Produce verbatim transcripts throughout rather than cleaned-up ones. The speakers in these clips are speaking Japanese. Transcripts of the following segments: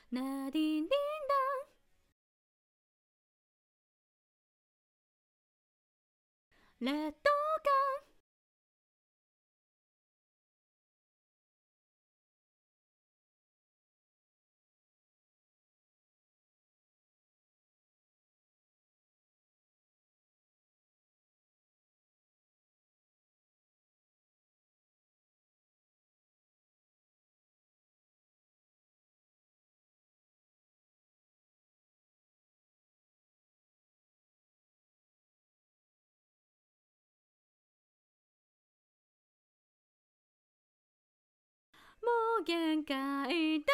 ナディンディンダン劣等感もう限界だ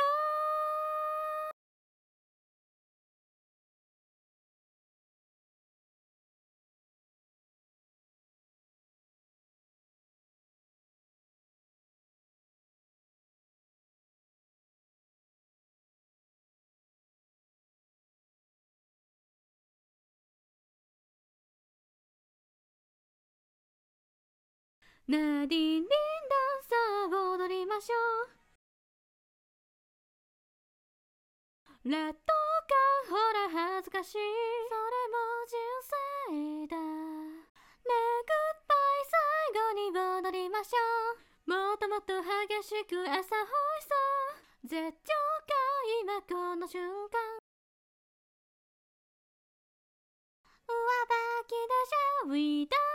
ナディンディンダンさあ踊りましょう劣等感ほら恥ずかしいそれも人生だねえグッバイ最後に踊りましょうもっともっと激しく朝ホイそう絶頂か今この瞬間上履きでしょ We die